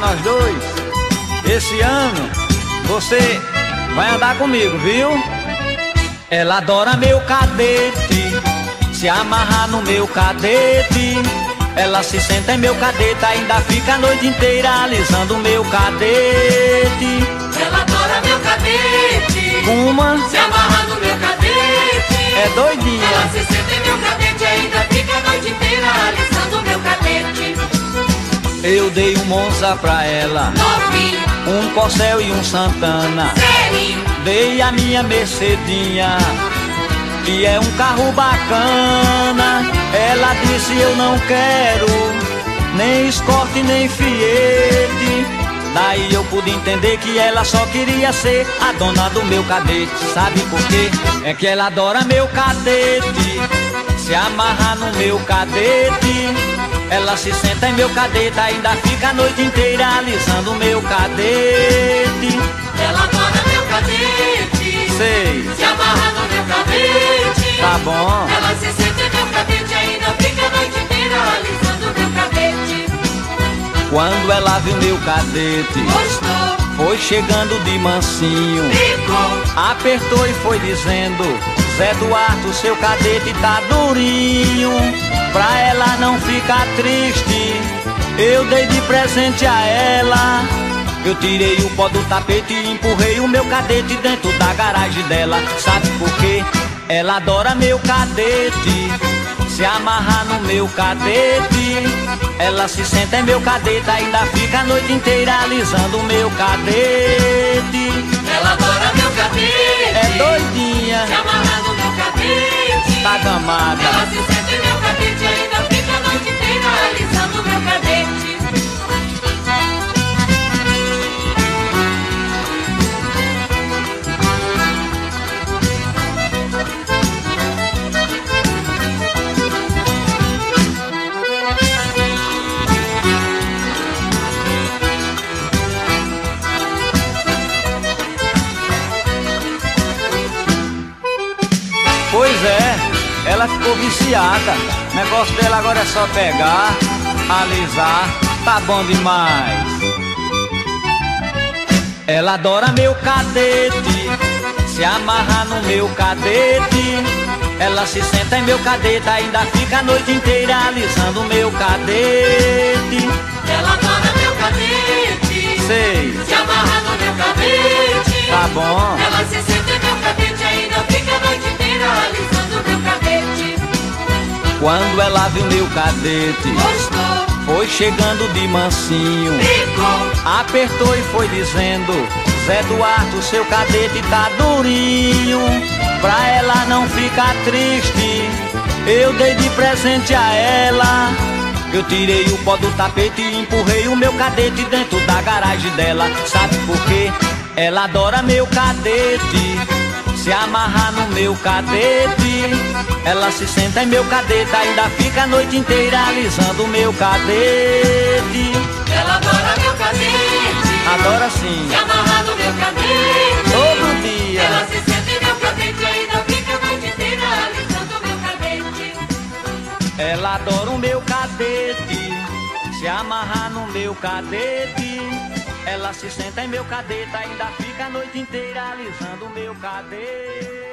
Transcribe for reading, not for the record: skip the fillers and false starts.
nós dois. Esse ano você vai andar comigo, viu? Ela adora meu cadete, se amarra no meu cadete. Ela se senta em meu cadete, ainda fica a noite inteira alisando meu cadete. Ela adora meu cadete, Uma se amarra no meu cadete. é doidinha. Ela se senta em meu cadete, ainda fica a noite inteira alisando meu cadete. Eu dei um Monza pra ela, Novinho, um Corcel e um Santana. serinho, Dei a minha Mercedinha, que é um carro bacana. Ela disse eu não quero nem Escort nem Fiat. Daí eu pude entender que ela só queria ser a dona do meu cadete. Sabe por quê? É que ela adora meu cadete, se amarra no meu cadete. Ela se senta em meu cadete, ainda fica a noite inteira alisando meu cadete. ela adora meu cadete, Sei, se amarra no meu cadete. tá bom. Ela se senta em meu cadete, ainda fica a noite inteira alisando meu cadete. Quando ela viu meu cadete, Gostou, foi chegando de mansinho, ficou, apertou e foi dizendo: Zé Duarte, seu cadete tá durinho. Pra ela não ficar triste, eu dei de presente a ela. Eu tirei o pó do tapete e empurrei o meu cadete dentro da garagem dela. Sabe por quê? Ela adora meu cadete, se amarra no meu cadete. Ela se senta em meu cadete, ainda fica a noite inteira alisando meu cadete. ela adora meu cadete, É doidinha, se amarra no meu cadete. tá gamada. Ela se senta em meu cadete, ainda fica a noite inteira alisando meu cadete. Pois é, ela ficou viciada. O negócio dela agora é só pegar, alisar, tá bom demais. Ela adora meu cadete, se amarra no meu cadete. Ela se senta em meu cadete, ainda fica a noite inteira alisando meu cadete. Ela adora meu cadete, Sei, se amarra no meu cadete. tá bom. Ela se senta em meu cadete, ainda fica a noite inteira alisando meu cadete. Quando ela viu meu cadete, Gostou, foi chegando de mansinho, ficou, apertou e foi dizendo: Zé Duarte, seu cadete tá durinho. Pra ela não ficar triste, eu dei de presente a ela. Eu tirei o pó do tapete e empurrei o meu cadete dentro da garagem dela. Sabe por quê? Ela adora meu cadete, se amarra no meu cadete. Ela se senta em meu cadete, ainda fica a noite inteira alisando meu cadete. ela adora meu cadete, Adora sim, se amarra no meu cadete. todo dia. Ela se senta em meu cadete, ainda fica a noite inteira alisando meu cadete. Ela adora o meu cadete, se amarra no meu cadete. Ela se senta em meu cadete, ainda fica a noite inteira alisando meu cadete.